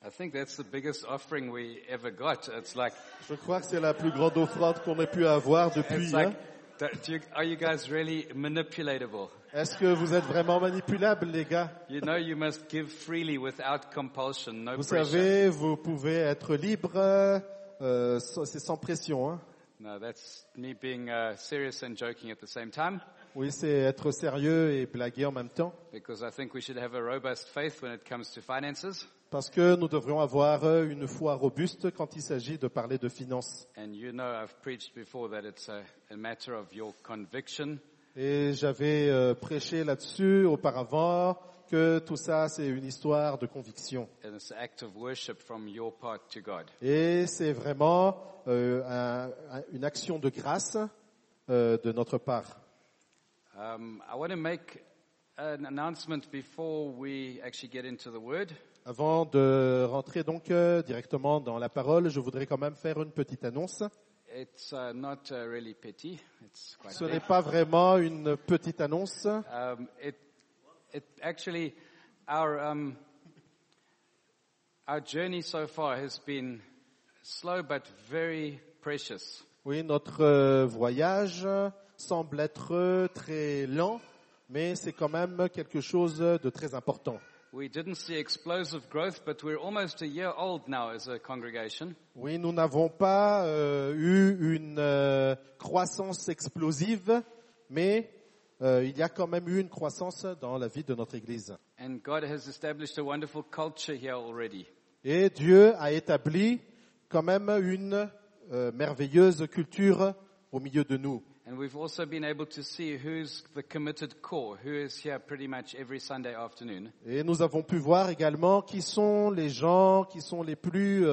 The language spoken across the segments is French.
I think that's the biggest offering we ever got. It's like, Je crois que c'est la plus grande offrande qu'on ait pu avoir depuis. it's like, are you guys really manipulatable? Est-ce que vous êtes vraiment manipulables, les gars? You know you must give freely without compulsion, no Vous pressure. savez, vous pouvez être libre, c'est sans pression. Hein? No, that's me being serious and joking at the same time, Oui, c'est être sérieux et blaguer en même temps. because I think we should have a robust faith when it comes to finances. Parce que nous devrions avoir une foi robuste quand il s'agit de parler de finances. And you know I've preached before that it's a matter of your conviction. Et j'avais prêché là-dessus auparavant que tout ça, c'est une histoire de conviction. And it's an act of worship from your part to God. Et c'est vraiment une action de grâce de notre part. I want to make an announcement before we actually get into the word. Avant de rentrer donc directement dans la parole, je voudrais quand même faire une petite annonce. It's not really petty. It's quite Ce big. n'est pas vraiment une petite annonce. It actually, our journey so far has been slow but very precious. Oui, notre voyage semble être très lent, mais c'est quand même quelque chose de très important. We didn't see explosive growth, but we're almost a year old now as a congregation. Oui, nous n'avons pas eu une croissance explosive, mais il y a quand même eu une croissance dans la vie de notre Église. And God has established a wonderful culture here already. Et Dieu a établi quand même une merveilleuse culture au milieu de nous. And we've also been able to see who's the committed core, who is here pretty much every Sunday afternoon. Et nous avons pu voir également qui sont les gens qui sont les plus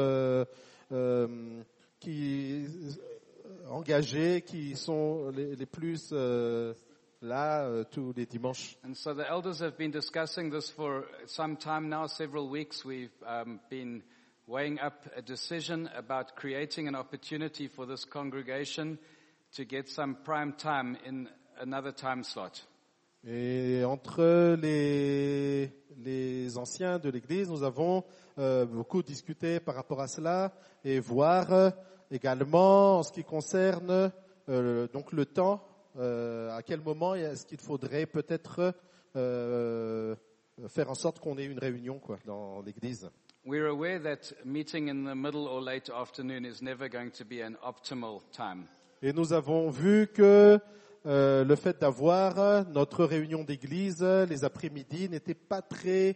engagés, qui sont les plus là tous les dimanches. And so the elders have been discussing this for some time now, several weeks. We've been weighing up a decision about creating an opportunity for this congregation to get some prime time in another time slot. Et entre les anciens de l'Église, nous avons beaucoup discuté par rapport à cela et voir également en ce qui concerne donc le temps, à quel moment est-ce qu'il faudrait peut-être faire en sorte qu'on ait une réunion dans l'Église. We're aware that meeting in the middle or late afternoon is never going to be an optimal time. Et nous avons vu que le fait d'avoir notre réunion d'église les après-midi n'était pas très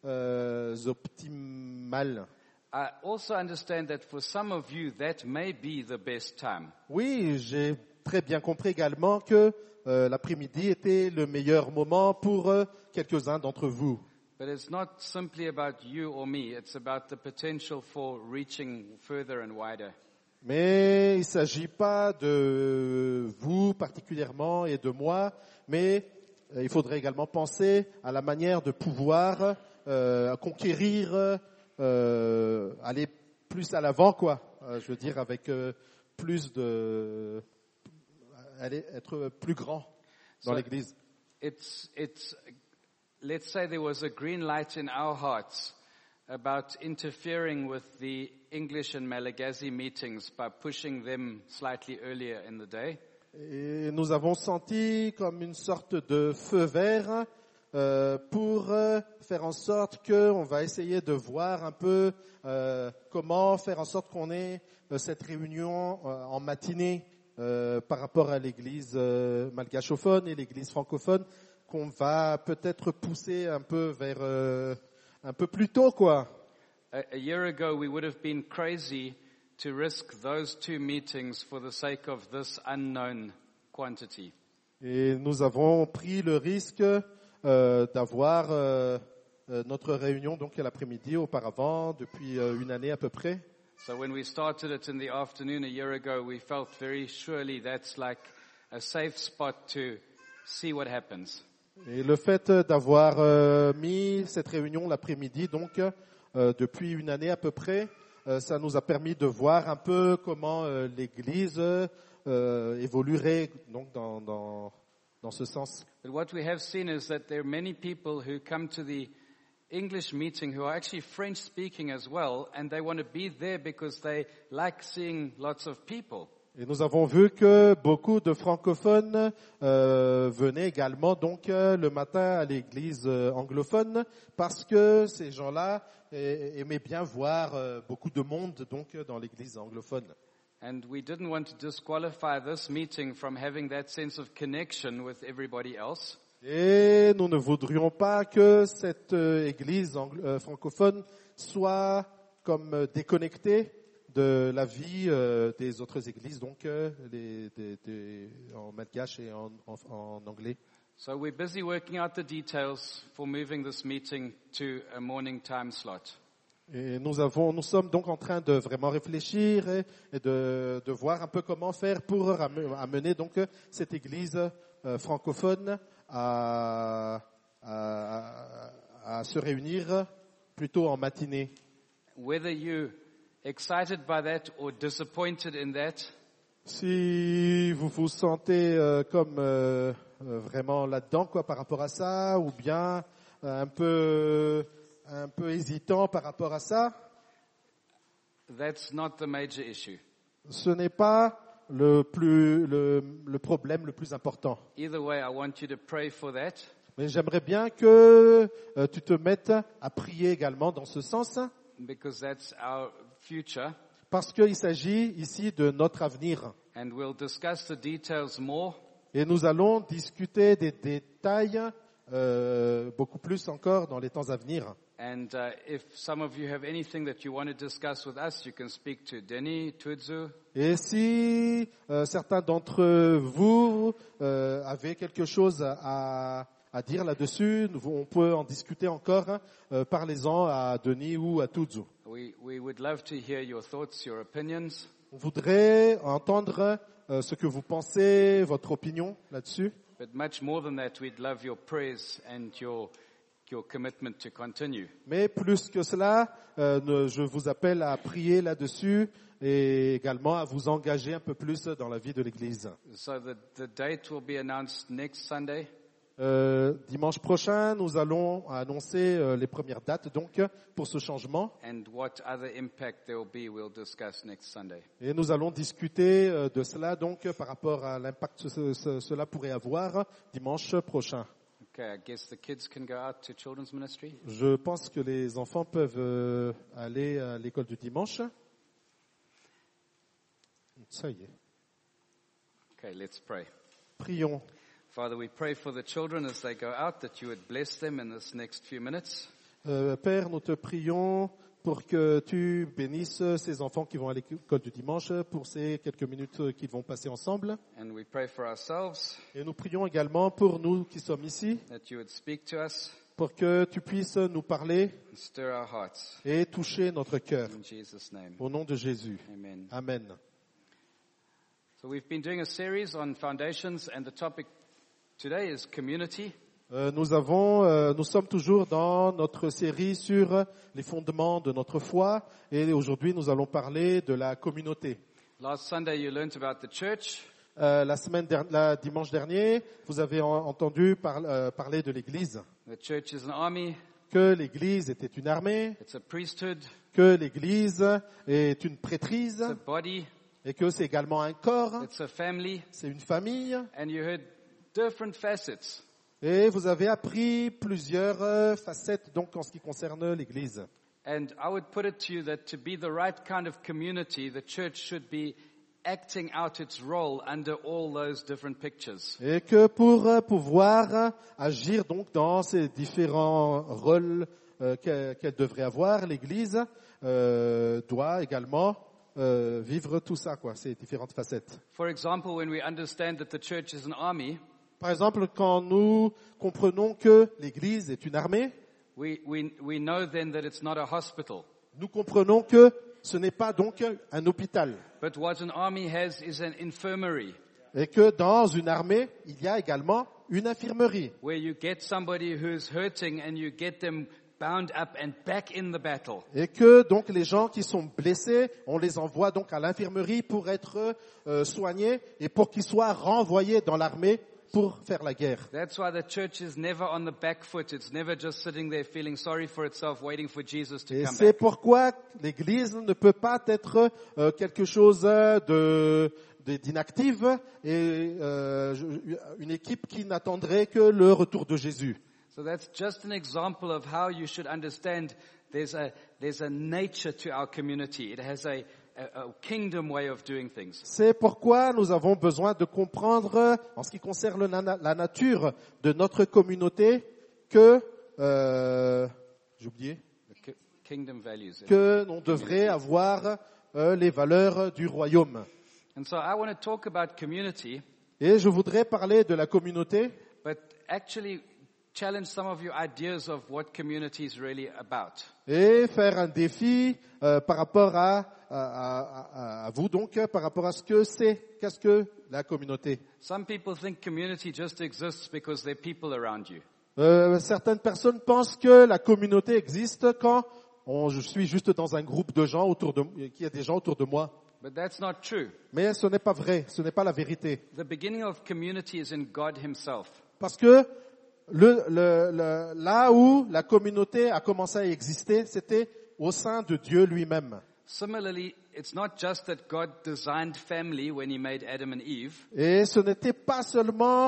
optimal. I also understand that for some of you that may be the best time. Oui, j'ai très bien compris également que l'après-midi était le meilleur moment pour quelques-uns d'entre vous. But it's not simply about you or me, it's about the potential for reaching further and wider. Mais il ne s'agit pas de vous particulièrement et de moi, mais il faudrait également penser à la manière de pouvoir conquérir, aller plus à l'avant, je veux dire, avec plus de... aller être plus grand dans l'Église. Let's say there was a green light in our hearts about interfering with the English and Malagasy meetings by pushing them slightly earlier in the day. Et nous avons senti comme une sorte de feu vert pour faire en sorte qu'on va essayer de voir un peu comment faire en sorte qu'on ait cette réunion en matinée par rapport à l'église malgachophone et l'église francophone, qu'on va peut-être pousser un peu vers un peu plus tôt, A year ago, we would have been crazy to risk those two meetings for the sake of this unknown quantity. Et nous avons pris le risque d'avoir notre réunion donc à l'après-midi auparavant, depuis une année à peu près. So when we started it in the afternoon a year ago, we felt very surely that's like a safe spot to see what happens. Et le fait d'avoir mis cette réunion l'après-midi, donc depuis une année à peu près, ça nous a permis de voir un peu comment l'Église évoluerait donc dans ce sens. But what we have seen is that there are many people who come to the English meeting who are actually French speaking as well, and they want to be there because they like seeing lots of people. Et nous avons vu que beaucoup de francophones venaient également donc le matin à l'église anglophone parce que ces gens-là aimaient bien voir beaucoup de monde donc dans l'église anglophone. And we didn't want to disqualify this meeting from having that sense of connection with everybody else. Et nous ne voudrions pas que cette église francophone soit comme déconnectée de la vie des autres églises, donc en malgache et en anglais. So we're busy working out the details for moving this meeting to a morning time slot. Et nous sommes donc en train de vraiment réfléchir et de voir un peu comment faire pour amener donc cette église francophone à se réunir plutôt en matinée. Whether you excited by that or disappointed in that, si vous vous sentez comme vraiment là-dedans quoi par rapport à ça, ou bien un peu hésitant par rapport à ça, that's not the major issue. ce n'est pas le problème le plus important. Either way, I want you to pray for that. Mais j'aimerais bien que tu te mettes à prier également dans ce sens, Because that's our future, parce qu'il s'agit ici de notre avenir. and we'll discuss the details more. Et nous allons discuter des détails beaucoup plus encore dans les temps à venir. And if some of you have anything that you want to discuss with us, you can speak to Denny, Tuidzu. Et si certains d'entre vous avaient quelque chose à dire là-dessus, on peut en discuter encore. Parlez-en à Denis ou à Tuidzu. We would love to hear your thoughts, your opinions. On voudrait entendre ce que vous pensez, votre opinion là-dessus. But much more than that, we'd love your prayers and your commitment to continue. Mais plus que cela, je vous appelle à prier là-dessus et également à vous engager un peu plus dans la vie de l'Église. So the date will be announced next Sunday. Dimanche prochain, nous allons annoncer les premières dates donc pour ce changement. And what other impact there will be, we'll discuss next Sunday. Et nous allons discuter de cela donc par rapport à l'impact que cela pourrait avoir dimanche prochain. Okay, I guess the kids can go out to children's ministry. Je pense que les enfants peuvent aller à l'école du dimanche. Ça y est. Okay, let's pray. Prions. Father, we pray for the children as they go out, that you would bless them in this next few minutes. Père, nous te prions pour que tu bénisses ces enfants qui vont à l'école du dimanche pour ces quelques minutes qu'ils vont passer ensemble. And we pray for ourselves, Et nous prions également pour nous qui sommes ici, that you would speak to us pour que tu puisses nous parler and stir our hearts. et toucher notre cœur. In Jesus' name, Au nom de Jésus. amen. Amen. So we've been doing a series on foundations, and the topic today is community. Nous sommes toujours dans notre série sur les fondements de notre foi et aujourd'hui nous allons parler de la communauté. Last Sunday you learnt about the church. Dimanche dernier, vous avez entendu parler de l'Église, The church is an army. que l'Église était une armée, It's a priesthood. que l'Église est une prêtrise It's a body. et que c'est également un corps, It's a family. c'est une famille. And you heard different facets. Et vous avez appris plusieurs facettes donc en ce qui concerne l'Église. And I would put it to you that to be the right kind of community, the church should be acting out its role under all those different pictures. Et que pour pouvoir agir donc dans ces différents rôles qu'elle devrait avoir, l'Église doit également vivre tout ça, quoi, ces différentes facettes. For example, when we understand that the church is an army, Par exemple, quand nous comprenons que l'Église est une armée, we know then that it's not a hospital. nous comprenons que ce n'est pas donc un hôpital. But what an army has is an infirmary, Et que dans une armée, il y a également une infirmerie. where you get somebody who's hurting and you get them bound up and back in the battle. Et que donc les gens qui sont blessés, on les envoie donc à l'infirmerie pour être soignés et pour qu'ils soient renvoyés dans l'armée pour faire la guerre. That's why the church is never on the back foot. It's never just sitting there feeling sorry for itself, waiting for Jesus to Et come c'est back. pourquoi l'Église ne peut pas être quelque chose d'inactive et une équipe qui n'attendrait que le retour de Jésus. So that's just an example of how you should understand there's a nature to our community. It has a kingdom way of doing things. C'est pourquoi nous avons besoin de comprendre, en ce qui concerne la nature de notre communauté, que j'ai oublié, Kingdom values. que l'on devrait avoir les valeurs du royaume. And so I want to talk about community, Et je voudrais parler de la communauté, but actually challenge some of your ideas of what community is really about. et faire un défi par rapport à vous donc, par rapport à ce que c'est, qu'est-ce que la communauté. Some people think community just exists because there are people around you. Certaines personnes pensent que la communauté existe quand je suis juste dans un groupe de gens qu'il y a des gens autour de moi. But that's not true. Mais ce n'est pas vrai, ce n'est pas la vérité. The beginning of community is in God himself. Parce que là où la communauté a commencé à exister, c'était au sein de Dieu lui-même. Similarly, it's not just that God designed family when he made Adam and Eve. Et ce n'était pas seulement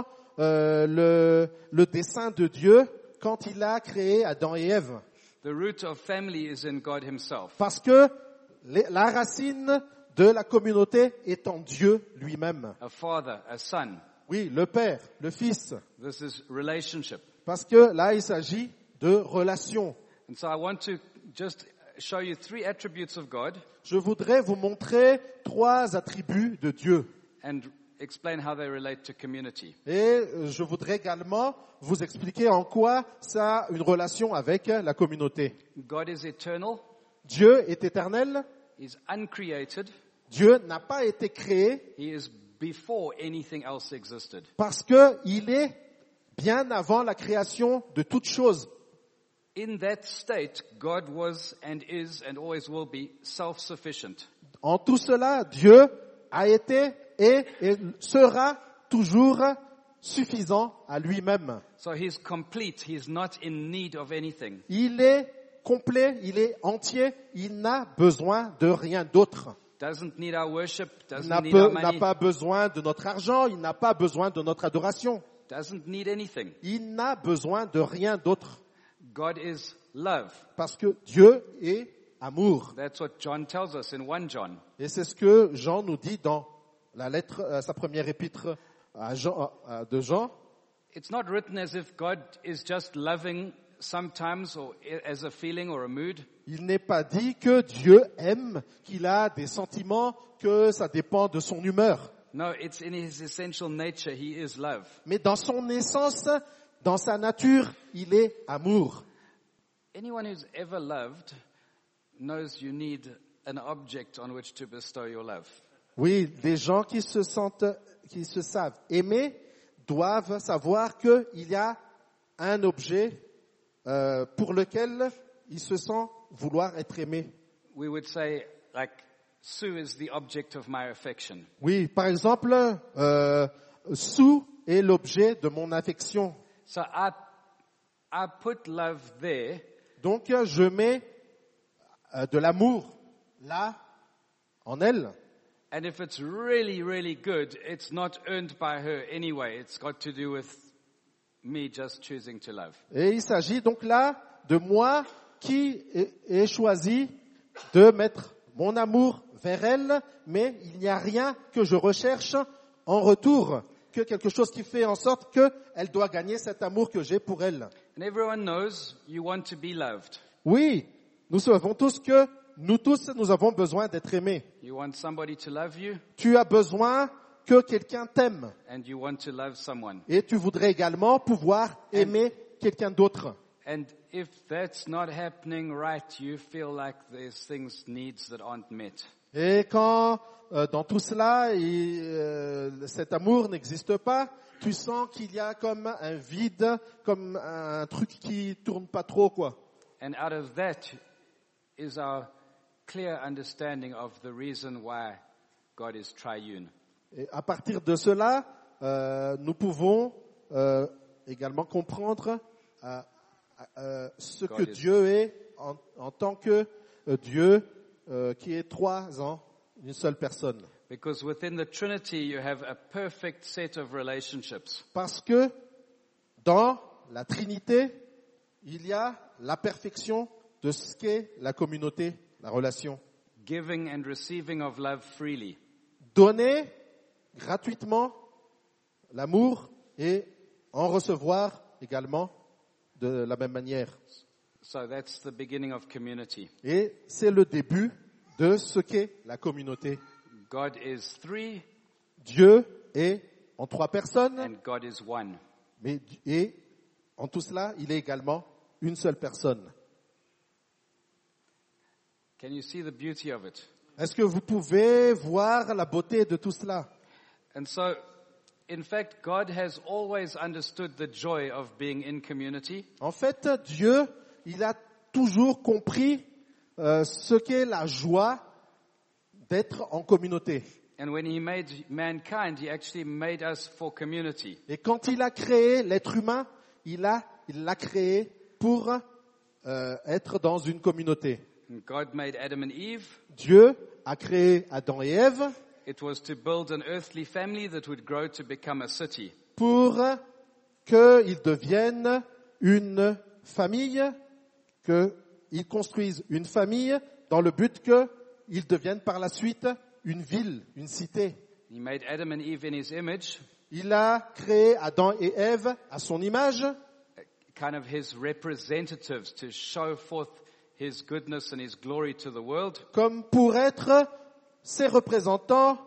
le dessein de Dieu quand il a créé Adam et Ève. The root of family is in God himself. Parce que la racine de la communauté est en Dieu lui-même. A father, a son. Oui, le Père, le Fils. This is relationship. Parce que là, il s'agit de relation. And so I want to just show you 3 attributes of God Je voudrais vous montrer 3 attributs de Dieu. and explain how they relate to community. Et je voudrais également vous expliquer en quoi ça a une relation avec la communauté. God is eternal. Dieu est éternel. He's uncreated. Dieu n'a pas été créé He is before anything else existed. parce que il est bien avant la création de toutes choses. In that state, God was and is and always will be self-sufficient. En tout cela, Dieu a été et sera toujours suffisant à lui-même. So he's complete. He's not in need of anything. Il est complet, il est entier, il n'a besoin de rien d'autre. Doesn't need our worship. Il Doesn't need our n'a money. pas besoin de notre argent, il n'a pas besoin de notre adoration. Doesn't need anything. Il n'a besoin de rien d'autre. God is love. Parce que Dieu est amour. That's what John tells us in 1 John. Et c'est ce que Jean nous dit dans la lettre, sa première épître de Jean. It's not written as if God is just loving sometimes or as a feeling or a mood. Il n'est pas dit que Dieu aime, qu'il a des sentiments, que ça dépend de son humeur. No, it's in his essential nature. He is love. Mais dans son essence, dans sa nature, il est amour. Anyone who's ever loved knows you need an object on which to bestow your love. Oui, des gens qui se savent aimer doivent savoir qu'il y a un objet pour lequel ils se sentent vouloir être aimés. We would say, like, Sue is the object of my affection. Oui, par exemple, Sue est l'objet de mon affection. So I put love there. Donc, je mets de l'amour là, en elle. And if it's really, really good, it's not earned by her anyway. It's got to do with me just choosing to love. Et il s'agit donc là de moi qui ai choisi de mettre mon amour vers elle, mais il n'y a rien que je recherche en retour, que quelque chose qui fait en sorte qu'elle doit gagner cet amour que j'ai pour elle. And everyone knows you want to be loved. Oui, nous savons tous que nous avons besoin d'être aimés. You want somebody to love you, Tu as besoin que quelqu'un t'aime and you want to love someone. et tu voudrais également pouvoir aimer quelqu'un d'autre. And if that's not happening right, you feel like there's things, needs that aren't met. Et quand dans tout cela, cet amour n'existe pas, tu sens qu'il y a comme un vide, comme un truc qui tourne pas trop, quoi. And out of that is our clear understanding of the reason why God is triune. Et à partir de cela, nous pouvons également comprendre ce que Dieu est en tant que Dieu qui est trois en une seule personne. Because within the Trinity, you have a perfect set of relationships. Parce que dans la Trinité, il y a la perfection de ce qu'est la communauté, la relation. Giving and receiving of love freely. Donner gratuitement l'amour et en recevoir également de la même manière. So that's the beginning of community. Et c'est le début de ce qu'est la communauté. God is three Dieu est en trois personnes, and God is one. et en tout cela, il est également une seule personne. Can you see the beauty of it? Est-ce que vous pouvez voir la beauté de tout cela? And so, in fact, God has always understood the joy of being in community. En fait, Dieu, il a toujours compris ce qu'est la joie d'être en communauté. And when He made mankind, He actually made us for community. Et quand il a créé l'être humain, il l'a créé pour être dans une communauté. And God made Adam and Eve. Dieu a créé Adam et Ève It was to build an earthly family that would grow to become a city. pour qu'ils deviennent une famille, qu'ils construisent une famille dans le but qu'ils deviennent par la suite une ville, une cité. He made Adam and Eve in His image, Il a créé Adam et Ève à son image, kind of His representatives to show forth His goodness and His glory to the world. comme pour être ses représentants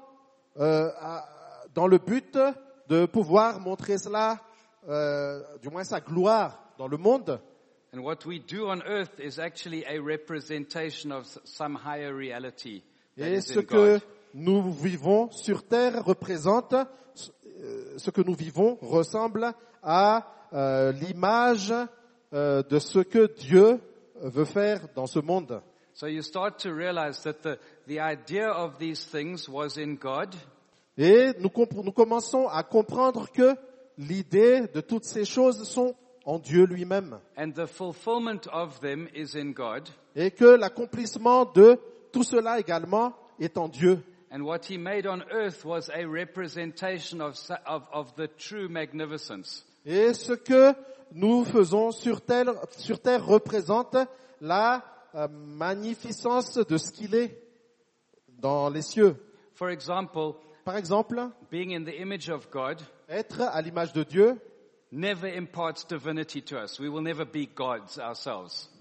dans le but de pouvoir montrer cela, du moins sa gloire dans le monde. And what we do on earth is actually a representation of some higher reality that Et is ce in que God. nous vivons sur terre représente, ce que nous vivons ressemble à l'image de ce que Dieu veut faire dans ce monde. So you start to realize that the idea of these things was in God, Et nous commençons à comprendre que l'idée de toutes ces choses sont en Dieu lui-même. and the fulfillment of them is in God. Et que l'accomplissement de tout cela également est en Dieu. And what He made on earth was a representation of the true magnificence. Et ce que nous faisons sur terre représente la magnificence de ce qu'il est dans les cieux. For example, Par exemple, being in the image of God être à l'image de Dieu, never imparts divinity to us. We will never be gods ourselves.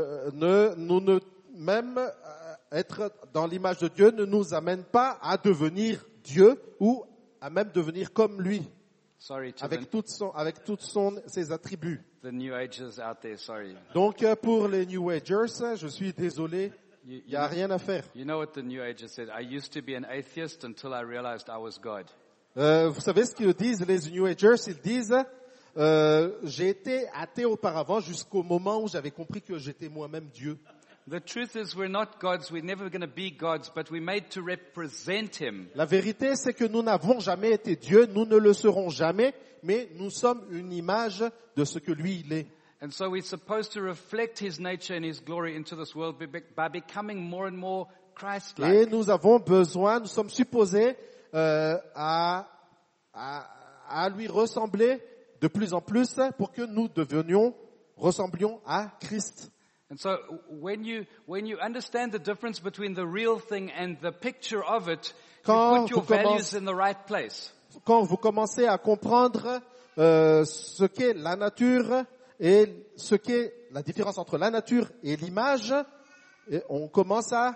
même être dans l'image de Dieu ne nous amène pas à devenir Dieu ou à même devenir comme lui, Sorry to avec ses attributs. the New Agers out there, sorry. Donc pour les New Agers, je suis désolé, You, il n'y a rien à faire. you know what the New Agers said? I used to be an atheist until I realized I was God. Vous savez ce qu'ils disent les New Agers? Ils disent j'ai été athée auparavant jusqu'au moment où j'avais compris que j'étais moi-même Dieu. The truth is we're not gods. We're never going to be gods, but we're made to represent Him. La vérité, c'est que nous n'avons jamais été Dieu, nous ne le serons jamais, mais nous sommes une image de ce que lui, il est. And so we're supposed to reflect His nature and His glory into this world by becoming more and more Et Christ-like. nous avons besoin, nous sommes supposés à lui ressembler de plus en plus pour que nous ressemblions à Christ. And so when you understand the difference between the real thing and the picture of it, you Quand put your vous commencez- values in the right place. Quand vous commencez à comprendre ce qu'est la nature et ce qu'est la différence entre la nature et l'image, et on commence à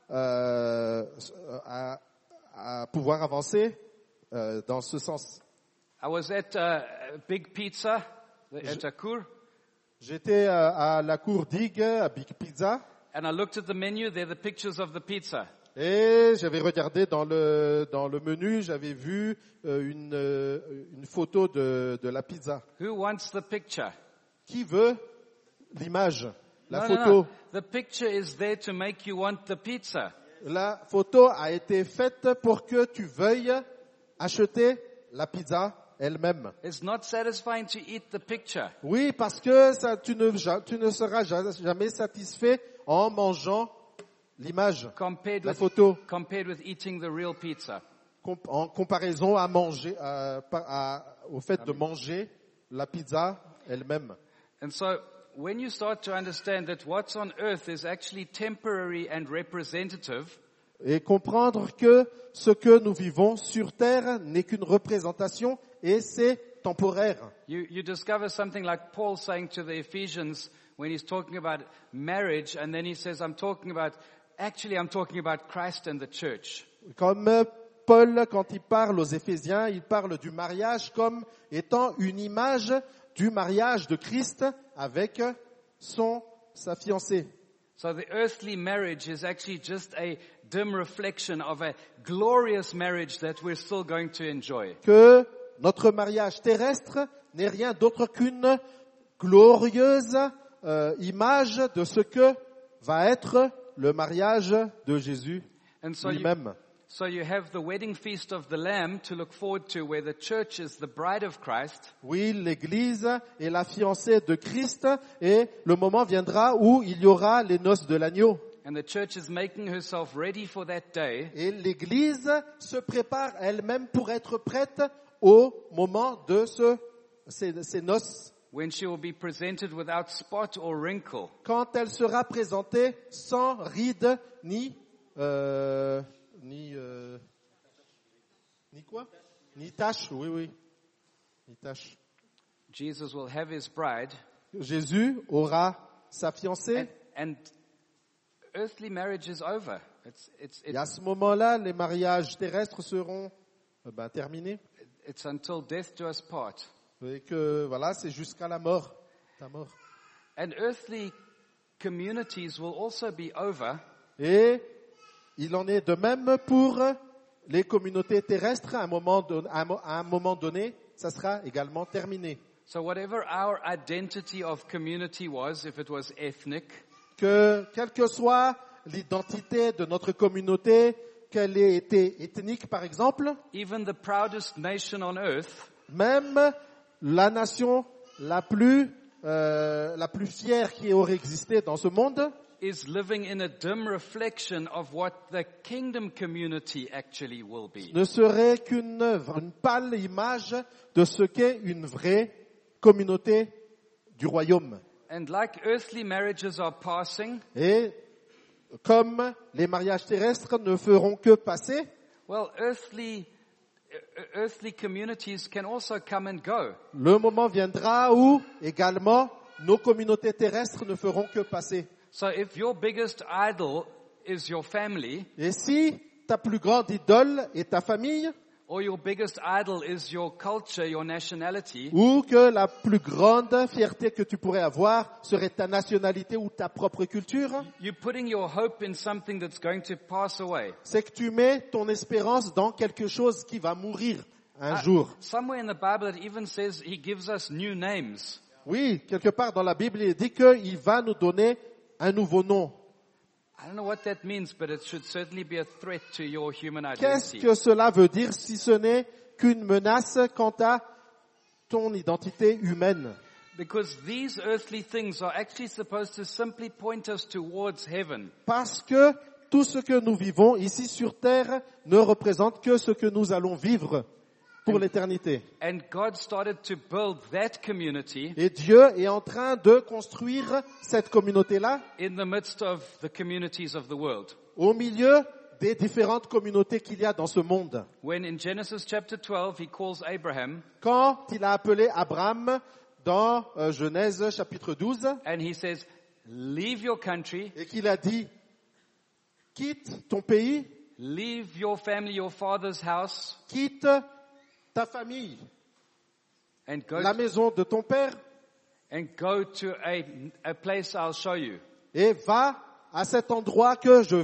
pouvoir avancer dans ce sens. I was at Big Pizza at Akur, J'étais à la cour d'Ig, à Big Pizza, and I looked at the menu. There are the pictures of the pizza. et j'avais regardé dans le menu, j'avais vu une photo de la pizza. Who wants the picture? Qui veut l'image, la No, photo? no, no. The picture is there to make you want the pizza. La photo a été faite pour que tu veuilles acheter la pizza elle-même. It's not satisfying to eat the picture. Oui, parce que tu ne seras jamais satisfait en mangeant l'image, la photo, compared with eating the real pizza. en comparaison à manger, au fait de manger la pizza elle-même. And so, when you start to understand that what's on earth is actually temporary and representative, Et comprendre que ce que nous vivons sur terre n'est qu'une représentation et c'est temporaire. you discover something like Paul saying to the Ephesians when he's talking about marriage, and then he says, I'm talking about Christ and the church. Comme Paul, quand il parle aux Éphésiens, il parle du mariage comme étant une image du mariage de Christ avec sa fiancée. So the earthly marriage is actually just a dim reflection of a glorious marriage that we're still going to enjoy. Que notre mariage terrestre n'est rien d'autre qu'une glorieuse image de ce que va être le mariage de Jésus And so lui-même. So you have the wedding feast of the Lamb to look forward to, where the church is the bride of Christ. Oui, l'Église est la fiancée de Christ et le moment viendra où il y aura les noces de l'agneau. And the church is making herself ready for that day. Et l'Église se prépare elle-même pour être prête au moment de ces noces. When she will be presented without spot or wrinkle. Quand elle sera présentée sans rides ni quoi? Ni tache, oui. Ni tache. Jesus will have his bride. Jésus aura sa fiancée. And earthly marriage is over. Et à ce moment-là, les mariages terrestres seront terminés. It's until death do us part. Et que voilà, c'est jusqu'à la mort, ta mort. And earthly communities will also be over. Et il en est de même pour les communautés terrestres. À un moment donné, ça sera également terminé. So whatever our identity of community was, if it was ethnic, Quelle que soit l'identité de notre communauté, qu'elle ait été ethnique par exemple, even the proudest nation on earth, même la nation la plus fière qui aurait existé dans ce monde, is living in a dim reflection of what the kingdom community actually will be. ne serait qu'une œuvre, une pâle image de ce qu'est une vraie communauté du royaume. And like earthly marriages are passing, Et comme les mariages terrestres ne feront que passer, well, earthly communities can also come and go. le moment viendra où également nos communautés terrestres ne feront que passer. So if your biggest idol is your family, Et si ta plus grande idole est ta famille, or your biggest idol is your culture, your nationality, ou que la plus grande fierté que tu pourrais avoir serait ta nationalité ou ta propre culture, you're putting your hope in something that's going to pass away. c'est que tu mets ton espérance dans quelque chose qui va mourir un jour. Somewhere in the Bible it even says he gives us new names. Oui, quelque part dans la Bible, il dit qu'il va nous donner un nouveau nom. I don't know what that means, but it should certainly be a threat to your human Qu'est-ce identity. que cela veut dire si ce n'est qu'une menace quant à ton identité humaine? Because these earthly things are actually supposed to simply point us towards heaven. Parce que tout ce que nous vivons ici sur terre ne représente que ce que nous allons vivre pour l'éternité. And God started to build that community Et Dieu est en train de construire cette communauté-là in the midst of the communities of the world. au milieu des différentes communautés qu'il y a dans ce monde. When in Genesis chapter 12 he calls Abraham Quand il a appelé Abraham dans Genèse chapitre 12 and he says, leave your country, et qu'il a dit « Quitte ton pays, leave your family, your father's house, quitte ta famille, and la maison de ton père go to a place I'll show you. et va à cet endroit que je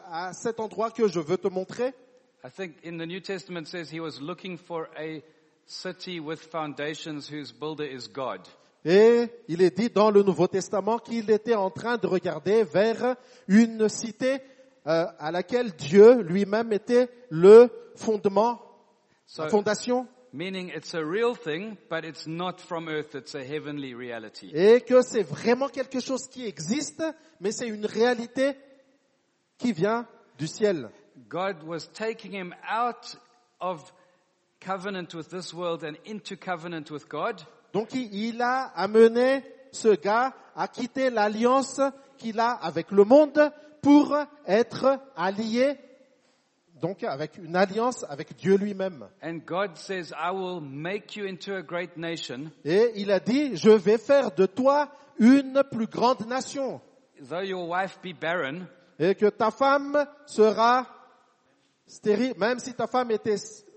veux te montrer. » I think in the New Testament it says he was looking for a city with foundations whose builder is God. Et il est dit dans le Nouveau Testament qu'il était en train de regarder vers une cité à laquelle Dieu lui-même était le fondement, la fondation. meaning it's a real thing, but it's not from earth, it's a heavenly reality. Et que c'est vraiment quelque chose qui existe, mais c'est une réalité qui vient du ciel. God was taking him out of covenant with this world and into covenant with God. Donc il a amené ce gars à quitter l'alliance qu'il a avec le monde pour être allié, donc avec une alliance avec Dieu lui-même. And God says, I will make you into a great nation. Et il a dit, je vais faire de toi une plus grande nation. Though your wife be barren, Et que ta femme sera stérile, même si ta femme était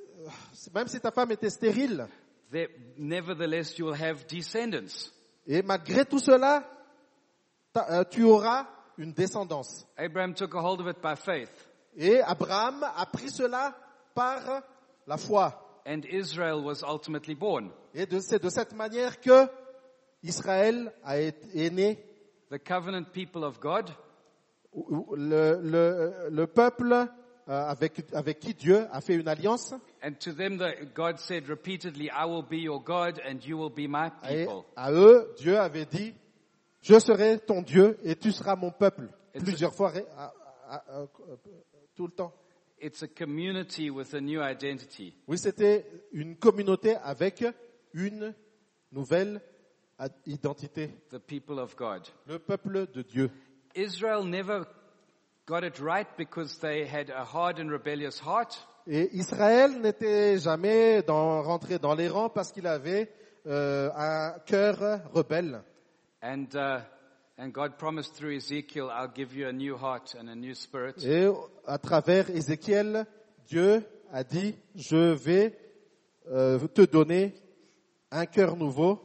stérile. nevertheless you will have descendants. Et malgré tout cela, tu auras une descendance. Abraham took a hold of it by faith. Et Abraham a pris cela par la foi. And Israel was ultimately born. Et c'est de cette manière que Israël est né. The covenant people of God, Le peuple avec qui Dieu a fait une alliance. and to them God said repeatedly, I will be your God and you will be my Et people. à eux, Dieu avait dit, je serai ton Dieu et tu seras mon peuple. Plusieurs fois, tout le temps. It's a community with a new identity. Oui, c'était une communauté avec une nouvelle identité. The people of God. Le peuple de Dieu. Israel never got it right because they had a hard and rebellious heart. Et Israël n'était jamais rentré dans les rangs parce qu'il avait un cœur rebelle. And God promised through Ezekiel, I'll give you a new heart and a new spirit. Et à travers Ézéchiel, Dieu a dit, je vais te donner un cœur nouveau,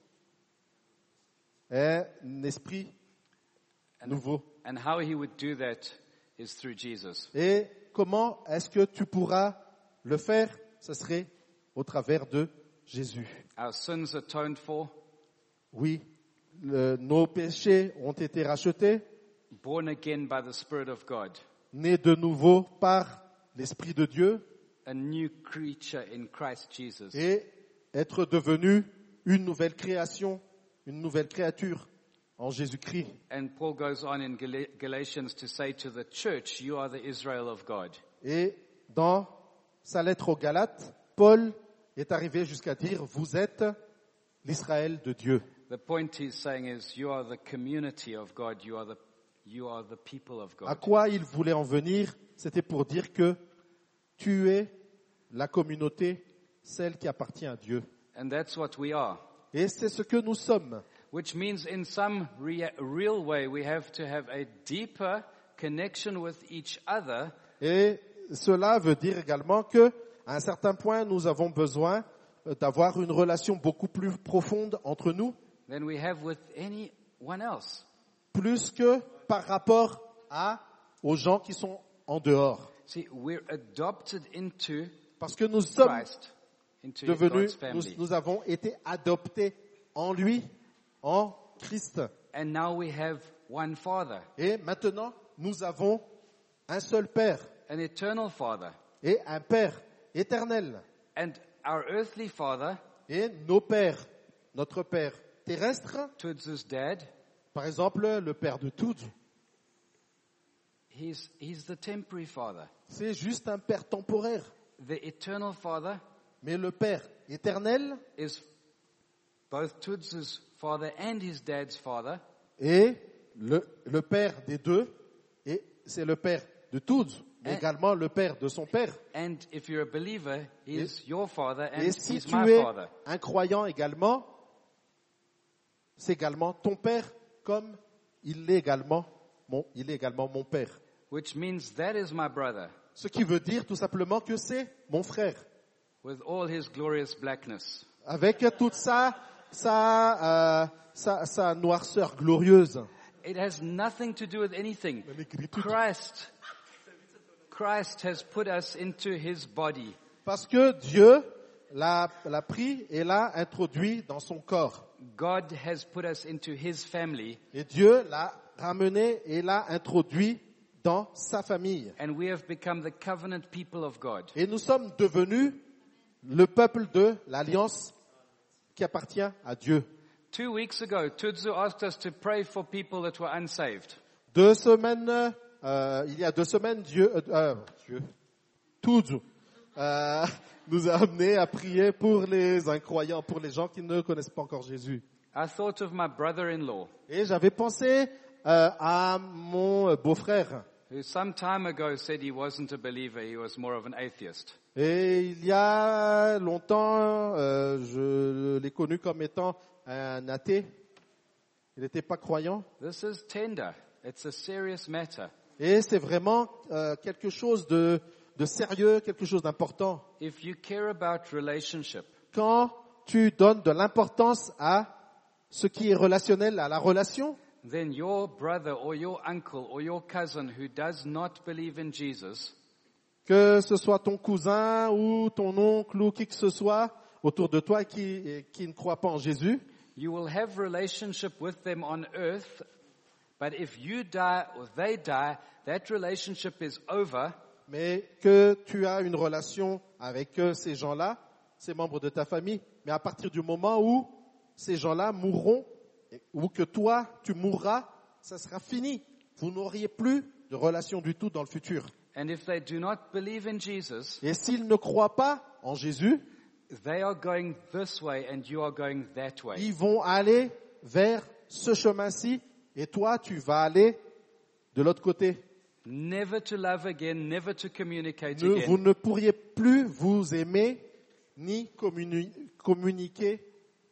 un esprit nouveau. And how he would do that is through Jesus. Et comment est-ce que tu pourras le faire? Ce serait au travers de Jésus. Our sins atoned for, Oui, nos péchés ont été rachetés, born again by the Spirit of God, nés de nouveau par l'Esprit de Dieu a new creature in Christ Jesus. et être devenu une nouvelle création, une nouvelle créature en Jésus-Christ. And Paul goes on in Galatians to say to the church, you are the Israel of God. Et dans sa lettre aux Galates, Paul est arrivé jusqu'à dire, vous êtes l'Israël de Dieu. The point he's saying is, you are the community of God. You are the people of À God. quoi il voulait en venir? C'était pour dire que tu es la communauté, celle qui appartient à Dieu. And that's what we are. Et c'est ce que nous sommes. Which means in some real way we have to have a deeper connection with each other. Et cela veut dire également que, à un certain point, nous avons besoin d'avoir une relation beaucoup plus profonde entre nous, Than we have with anyone else. plus que par rapport aux gens qui sont en dehors. See, we're adopted into Parce que nous sommes Christ, into devenus, God's family. nous avons été adoptés en lui, en Christ. And now we have one Father, Et maintenant, nous avons un seul Père an eternal Father. et un Père éternel. And our earthly Father, Et nos pères, notre Père terrestre, Tudzu's dad, par exemple, le Père de Tudz, he's the temporary Father. c'est juste un Père temporaire. The eternal Father Mais le Père éternel is both Tudzu's father and his dad's father. est le Père des deux, et c'est le Père de Tudz, mais Et- également le Père de son Père. And if you're a believer, he's your father and Et si he's tu my es father. un croyant également, c'est également ton Père, comme il est également mon Père. Which means that is my brother Ce qui veut dire tout simplement que c'est mon frère, with all his glorious blackness. avec toute sa noirceur glorieuse. It has nothing to do with anything. L'écriture. Christ has put us into his body. Parce que Dieu l'a pris et l'a introduit dans son corps. God has put us into his family, Et Dieu l'a ramené et l'a introduit dans sa famille. and we have become the covenant people of God. Et nous sommes devenus le peuple de l'alliance qui appartient à Dieu. 2 weeks ago, Tudzu asked us to pray for people that were unsaved. 2 semaines, il y a 2 semaines, Tudzu, nous a amené à prier pour les incroyants, pour les gens qui ne connaissent pas encore Jésus. I thought of my brother-in-law, Et j'avais pensé à mon beau-frère. who some time ago said he wasn't a believer, he was more of an atheist. Et il y a longtemps, je l'ai connu comme étant un athée. Il n'était pas croyant. This is tender. It's a serious matter. Et c'est vraiment quelque chose de sérieux, quelque chose d'important. If you care about relationship, Quand tu donnes de l'importance à ce qui est relationnel, à la relation, then your brother or your uncle or your cousin who does not believe in Jesus que ce soit ton cousin ou ton oncle ou qui que ce soit autour de toi qui ne croit pas en Jésus, you will have relationship with them on earth, but if you die or they die, that relationship is over, mais que tu as une relation avec ces gens-là, ces membres de ta famille, mais à partir du moment où ces gens-là mourront, ou que toi, tu mourras, ça sera fini. Vous n'auriez plus de relation du tout dans le futur. and if they do not believe in Jesus, Et s'ils ne croient pas en Jésus, they are going this way and you are going that way. ils vont aller vers ce chemin-ci, et toi, tu vas aller de l'autre côté. Never to love again, never to communicate Vous again. ne pourriez plus vous aimer ni communiquer.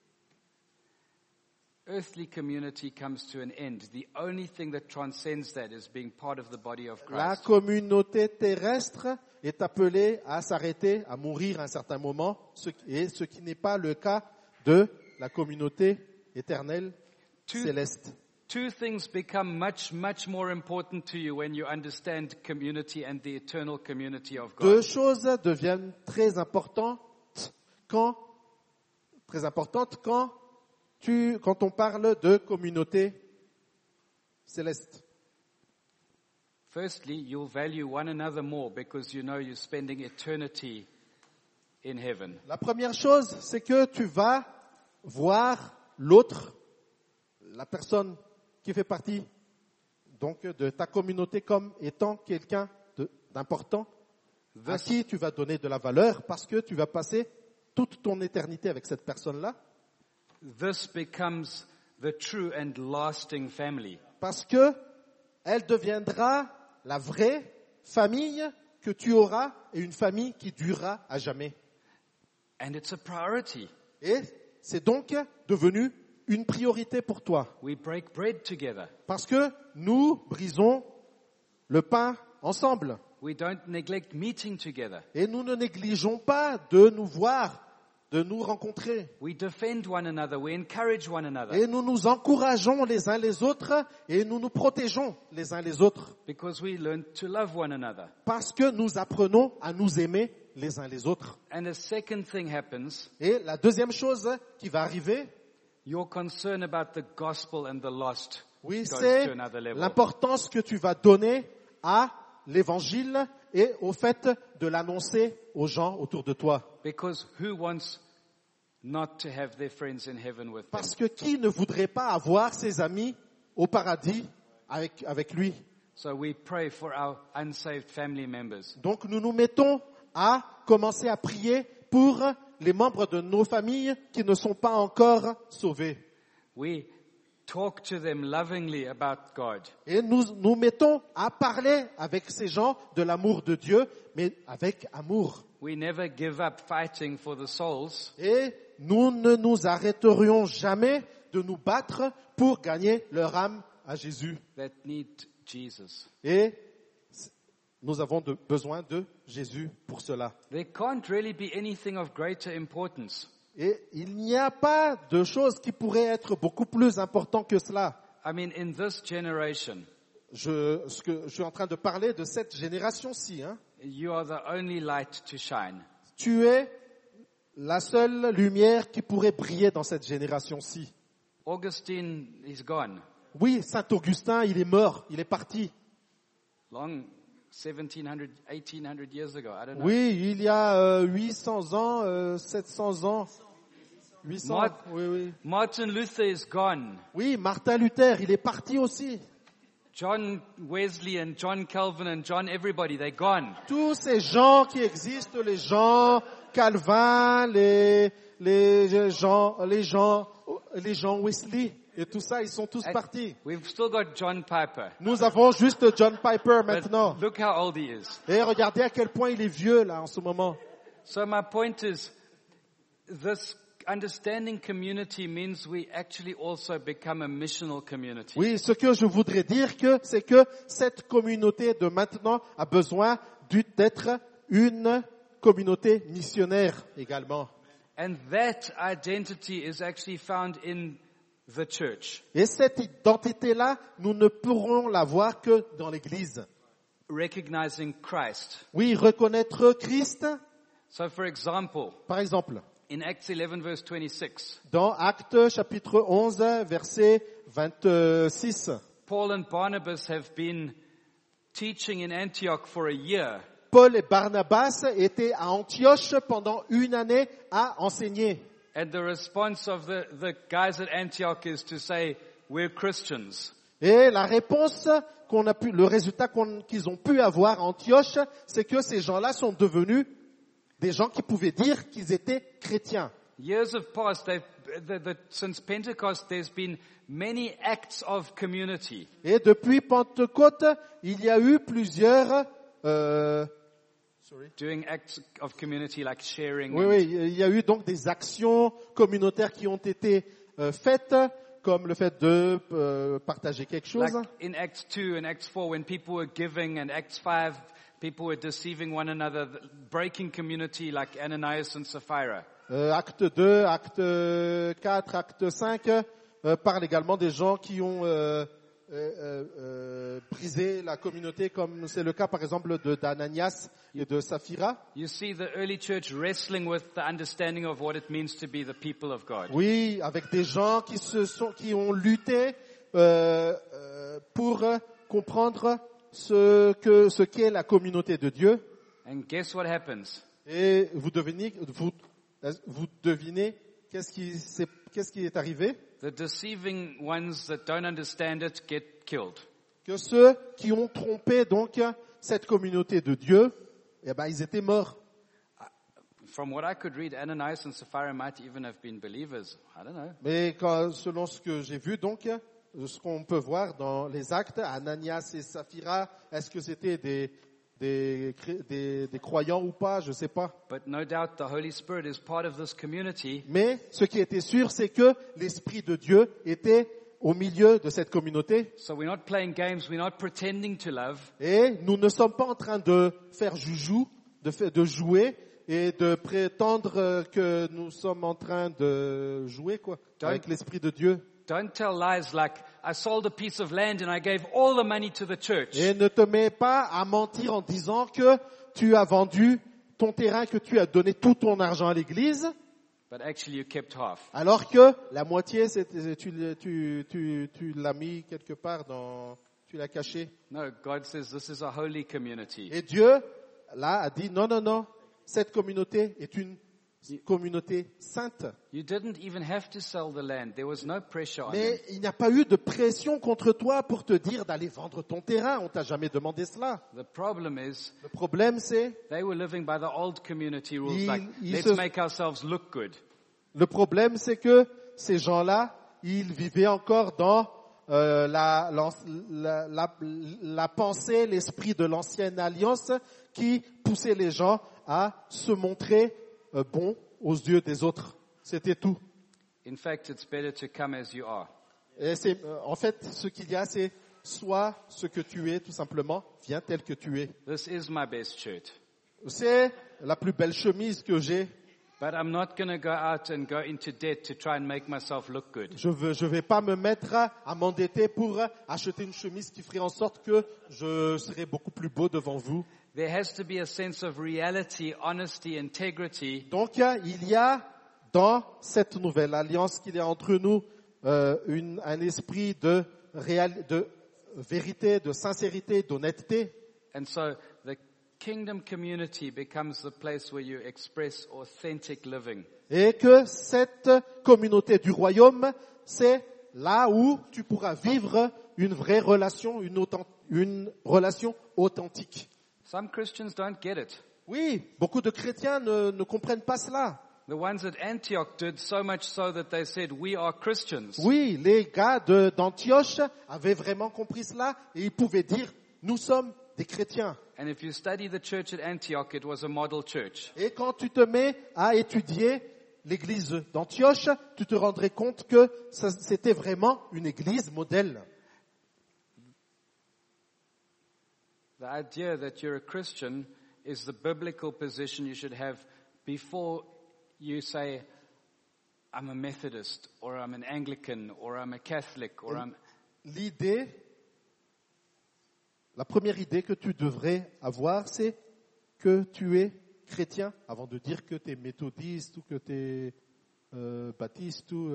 Earthly community comes to an end. The only thing that transcends that is being part of the body of La Christ. communauté terrestre est appelée à s'arrêter, à mourir à un certain moment, ce qui n'est pas le cas de la communauté éternelle céleste. Two things become much, much more important to you when you understand community and the eternal community of God. Deux choses deviennent très importantes quand on parle de communauté céleste. Firstly, you'll value one another more because you know you're spending eternity in heaven. La première chose, c'est que tu vas voir l'autre, la personne qui fait partie donc de ta communauté comme étant quelqu'un d'important, à qui tu vas donner de la valeur parce que tu vas passer toute ton éternité avec cette personne-là. This becomes the true and lasting family. Parce que elle deviendra la vraie famille que tu auras et une famille qui durera à jamais. And it's a priority. Et c'est donc devenu une priorité pour toi. We break bread together. Parce que nous brisons le pain ensemble. We don't neglect meeting together. Et nous ne négligeons pas de nous voir, de nous rencontrer. We defend one another. We encourage one another. Et nous nous encourageons les uns les autres et nous nous protégeons les uns les autres. Because we learn to love one another. Parce que nous apprenons à nous aimer les uns les autres. And a second thing happens. Et la deuxième chose qui va arriver, Your concern about the gospel and the lost oui, goes c'est to another level. l'importance que tu vas donner à l'évangile et au fait de l'annoncer aux gens autour de toi. Because who wants not to have their friends in heaven with them? Parce que qui ne voudrait pas avoir ses amis au paradis avec lui? So we pray for our unsaved family members. Donc nous nous mettons à commencer à prier pour les membres de nos familles qui ne sont pas encore sauvés. We talk to them lovingly about God. Et nous mettons à parler avec ces gens de l'amour de Dieu, mais avec amour. We never give up fighting for the souls. Et nous ne nous arrêterions jamais de nous battre pour gagner leur âme à Jésus. That need Jesus. Et nous avons besoin de Jésus pour cela. There can't really be anything of greater importance. Et il n'y a pas de chose qui pourrait être beaucoup plus important que cela. I mean, in this generation, Je suis en train de parler de cette génération-ci. you are the only light to shine. Tu es la seule lumière qui pourrait briller dans cette génération-ci. Augustine is gone. Oui, Saint Augustin, il est mort, il est parti. Long 1700, 1800 years ago. I don't know. Oui, il y a 800 ans, 700 ans. 800, oui. Martin Luther is gone. Oui, Martin Luther, il est parti aussi. John Wesley and John Calvin and John everybody, they're gone. Tous ces gens qui existent, les gens Calvin, les gens Wesley et tout ça, ils sont tous partis. We've still got John Piper. Nous avons juste John Piper maintenant. But look how old he is. Et regardez à quel point il est vieux là en ce moment. So my point is, this understanding community means we actually also become a missional community. Oui, ce que je voudrais dire c'est que cette communauté de maintenant a besoin d'être une communauté missionnaire également. And that identity is actually found in the church. Et cette identité-là, nous ne pourrons l'avoir que dans l'Église. Recognizing Christ. Oui, reconnaître Christ. So for example, Par exemple, in Acts 11 verse 26, dans Actes chapitre 11, verset 26, Paul and Barnabas have been teaching in Antioch for a year. Paul et Barnabas étaient à Antioche pendant une année à enseigner. And the response of the guys at Antioch is to say, we're Christians. Et la réponse le résultat qu'ils ont pu avoir à Antioche, c'est que ces gens-là sont devenus des gens qui pouvaient dire qu'ils étaient chrétiens. Years have passed. Since Pentecost, there's been many acts of community. Et depuis Pentecôte, il y a eu plusieurs Doing acts of community like sharing. Oui, il y a eu donc des actions communautaires qui ont été faites, comme le fait de partager quelque chose. Like in Acts 2 and Acts 4, when people were giving, and Acts 5, people were deceiving one another, breaking community like Ananias and Sapphira. Acte 2, acte 4, acte 5 parlent également des gens qui ont briser la communauté, comme c'est le cas par exemple d'Ananias et de Saphira. You see the early church wrestling with the understanding of what it means to be the people of God. Oui, avec des gens qui ont lutté pour comprendre ce qu'est la communauté de Dieu. And guess what happens? Et vous devinez qu'est-ce qui est arrivé? The deceiving ones that don't understand it get killed. Que ceux qui ont trompé donc cette communauté de Dieu, eh ben ils étaient morts. From what I could read, Ananias and Sapphira might even have been believers. I don't know. Mais selon ce que j'ai vu donc, ce qu'on peut voir dans les actes, Ananias et Saphira, est-ce que c'était des croyants ou pas, je sais pas. But no doubt the Holy Spirit is part of this community. Mais ce qui était sûr, c'est que l'Esprit de Dieu était au milieu de cette communauté. So we're not playing games, we're not pretending to love. Et nous ne sommes pas en train de faire joujou, de jouer et de prétendre que nous sommes en train de jouer avec l'Esprit de Dieu. Don't tell lies like, I sold a piece of land and I gave all the money to the church. Et ne te mets pas à mentir en disant que tu as vendu ton terrain, que tu as donné tout ton argent à l'église. But actually you kept half. Alors que la moitié, tu l'as mis quelque part tu l'as caché. No, God says this is a holy community. Et Dieu, là, a dit non, cette communauté est une communauté sainte. You didn't even have to sell the land. There was no pressure on them. Mais il n'y a pas eu de pression contre toi pour te dire d'aller vendre ton terrain. On t'a jamais demandé cela. The problem is, Le problème, c'est, they were living by the old community rules like, let's make ourselves look good. Le problème, c'est que ces gens-là, ils vivaient encore dans la pensée, l'esprit de l'ancienne alliance qui poussait les gens à se montrer bons aux yeux des autres. C'était tout. In fact, it's better to come as you are. Et en fait, ce qu'il y a, c'est sois ce que tu es, tout simplement. Viens tel que tu es. This is my best shirt. C'est la plus belle chemise que j'ai. But I'm not going to go out and go into debt to try and make myself look good. Je vais pas me mettre à m'endetter pour acheter une chemise qui ferait en sorte que je serais beaucoup plus beau devant vous. There has to be a sense of reality, honesty, integrity. Donc, il y a dans cette nouvelle alliance qu'il y a entre nous un esprit de vérité, de sincérité, d'honnêteté. And so the kingdom community becomes the place where you express authentic living. Et que cette communauté du royaume, c'est là où tu pourras vivre une vraie relation, une relation authentique. Some Christians don't get it. Oui, beaucoup de chrétiens ne comprennent pas cela. The ones at Antioch did so much so that they said, we are Christians. Oui, les gars d'Antioche avaient vraiment compris cela et ils pouvaient dire, nous sommes des chrétiens. And if you study the church at Antioch, it was a model church. Et quand tu te mets à étudier l'église d'Antioche, tu te rendrais compte que c'était vraiment une église modèle. The idea that you're a Christian is the biblical position you should have before you say, I'm a Methodist, or I'm an Anglican, or I'm a Catholic, or I'm... La première idée que tu devrais avoir, c'est que tu es chrétien, avant de dire que tu es méthodiste, ou que tu es baptiste, ou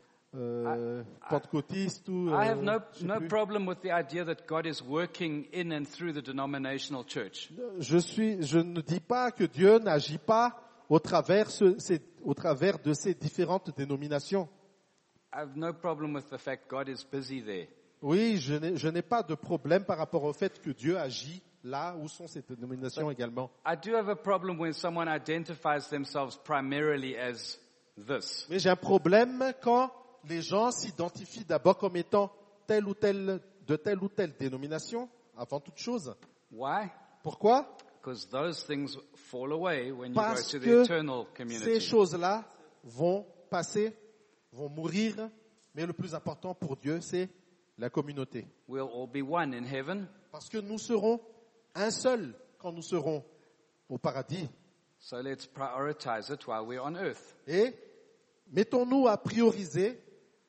pentecôtiste, ou... I have no problem with the idea that God is working in and through the denominational church. Je ne dis pas que Dieu n'agit pas au travers de ces différentes dénominations. I have no problem with the fact God is busy there. Oui, je n'ai pas de problème par rapport au fait que Dieu agit là où sont ces dénominations également. I do have a problem when someone identifies themselves primarily as this. Mais j'ai un problème quand les gens s'identifient d'abord comme étant telle ou telle dénomination, avant toute chose. Why? Pourquoi? Because those things fall away when you Parce go to the que eternal ces community. choses-là vont passer, vont mourir, mais le plus important pour Dieu, c'est la communauté. We'll all be one in heaven. Parce que nous serons un seul quand nous serons au paradis. So let's prioritize it while we're on earth. Et mettons-nous à prioriser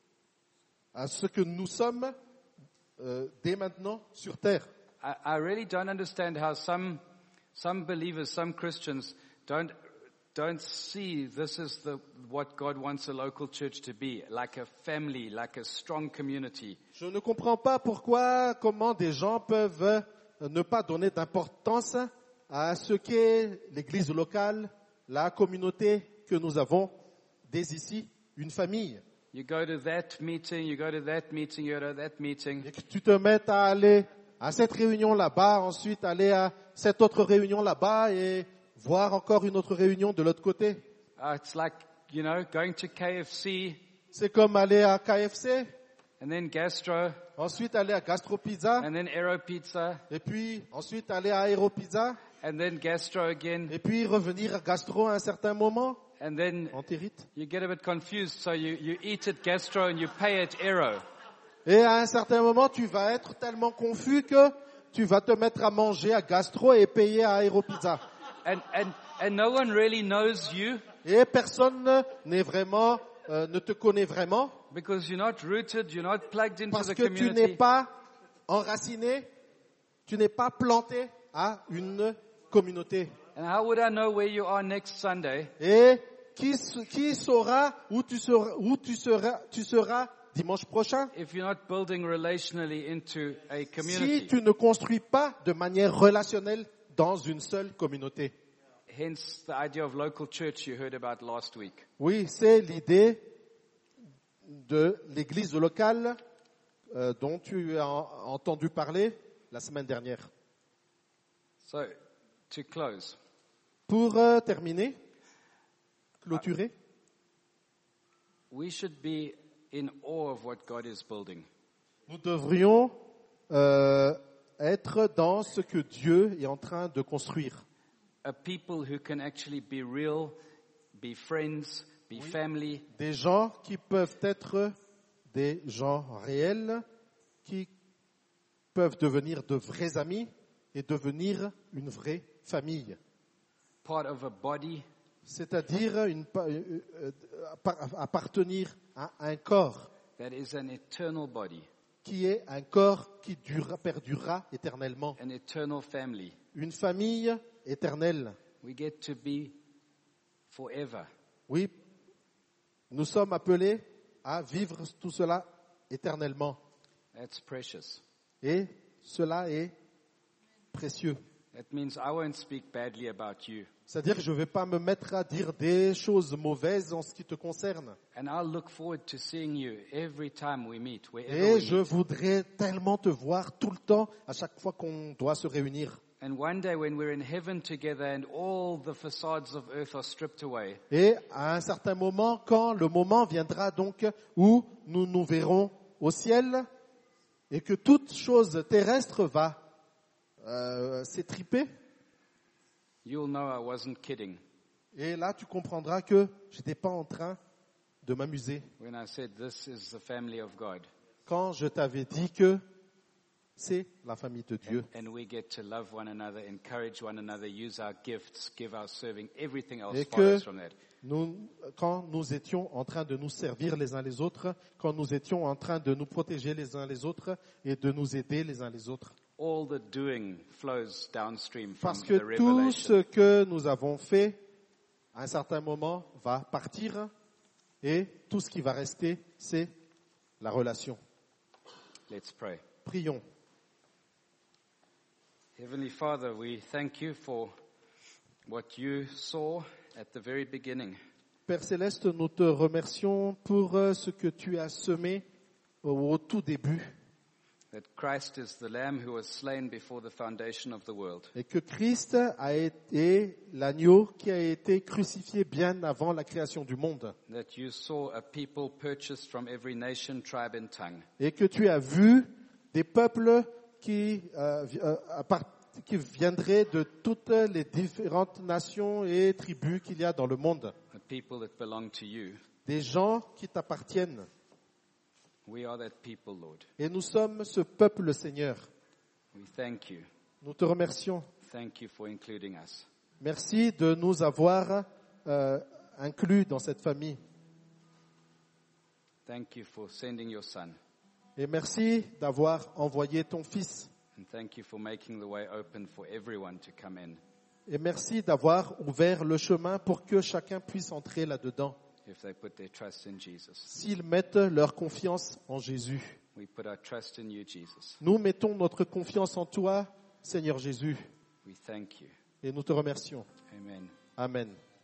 à ce que nous sommes dès maintenant sur terre. I really don't understand how some believers, some Christians don't see this is what God wants a local church to be, like a family, like a strong community. Je ne comprends pas comment des gens peuvent ne pas donner d'importance à ce qu'est l'église locale, la communauté que nous avons dès ici, une famille. You go to that meeting, you go to that meeting, you go to that meeting. Et que tu te mettes à aller à cette réunion là-bas, ensuite aller à cette autre réunion là-bas et voir encore une autre réunion de l'autre côté. It's like, going to KFC. C'est comme aller à KFC, And then Gastro, ensuite aller à Gastro Pizza, and then Aero Pizza, et puis ensuite aller à Aero Pizza, and then Gastro again, et puis revenir à Gastro à un certain moment, and then Antérite. you get a bit confused, so you eat at Gastro and you pay at Aero. Et à un certain moment, tu vas être tellement confus que tu vas te mettre à manger à Gastro et payer à Aero Pizza. And no one really knows you Et personne ne te connaît vraiment because you're not rooted, you're not plugged into parce the que tu n'es community. pas enraciné, tu n'es pas planté à une communauté. And how would I know where you are next Sunday Et qui saura où tu seras dimanche prochain if you're not building relationally into a si community? tu ne construis pas de manière relationnelle dans une seule communauté? Hence the idea of local church you heard about last week. Oui, c'est l'idée de l'église locale dont tu as entendu parler la semaine dernière. So, to close, Pour terminer, clôturer, we should be in awe of what God is building. nous devrions être dans ce que Dieu est en train de construire. A people who can actually be real, be friends, be family, Des gens qui peuvent être des gens réels, qui peuvent devenir de vrais amis et devenir une vraie famille. part of a body, C'est-à-dire appartenir à un corps that is an eternal body, qui est un corps qui perdurera éternellement. an eternal family. Une famille éternelle. We get to be forever. Oui, nous sommes appelés à vivre tout cela éternellement. That's precious. Et cela est précieux. That means I won't speak badly about you. C'est-à-dire que je ne vais pas me mettre à dire des choses mauvaises en ce qui te concerne. And I'll look forward to seeing you every time we meet, wherever Et we je meet. voudrais tellement te voir tout le temps, à chaque fois qu'on doit se réunir. And one day when we're in heaven together and all the facades of earth are stripped away, Et à un certain moment, quand le moment viendra donc où nous nous verrons au ciel et que toute chose terrestre va s'étriper, you'll know I wasn't kidding et là tu comprendras que je n'étais pas en train de m'amuser when I said this is the family of God. quand je t'avais dit que c'est la famille de Dieu. And we get to love one another, encourage one another, use our gifts, give our serving, everything else Et follows que from that. quand nous étions en train de nous servir les uns les autres, quand nous étions en train de nous protéger les uns les autres et de nous aider les uns les autres. All the doing flows downstream from Parce the que tout revelation. ce que nous avons fait, à un certain moment, va partir et tout ce qui va rester, c'est la relation. Let's pray. Prions. Heavenly Father, we thank you for what you saw at the very beginning. Père Céleste, nous te remercions pour ce que tu as semé au tout début That Christ is the Lamb who was slain before the foundation of the world. et que Christ a été l'agneau qui a été crucifié bien avant la création du monde That you saw a people purchased from every nation, tribe and tongue. et que tu as vu des peuples qui viendraient de toutes les différentes nations et tribus qu'il y a dans le monde, A people that belong to you. des gens qui t'appartiennent. We are that people, Lord. Et nous sommes ce peuple, Seigneur. We thank you. Nous te remercions. Thank you for including us. Merci de nous avoir inclus dans cette famille. Thank you for sending your Son. Et merci d'avoir envoyé ton Fils. And thank you for making the way open for everyone to come in. Et merci d'avoir ouvert le chemin pour que chacun puisse entrer là-dedans. If they put their trust in Jesus. S'ils mettent leur confiance en Jésus. We put our trust in you, Jesus. Nous mettons notre confiance en toi, Seigneur Jésus. We thank you. Et nous te remercions. Amen. Amen.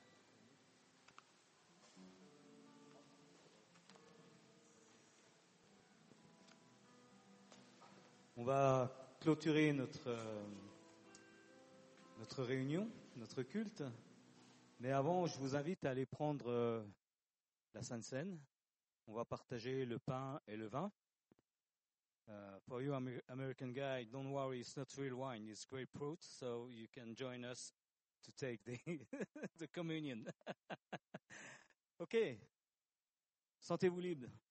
On va clôturer notre réunion, notre culte. Mais avant, je vous invite à aller prendre la Sainte Seine. On va partager le pain et le vin. For you American guy, don't worry, it's not real wine, it's grapefruit, so you can join us to take the communion. Ok, sentez-vous libre.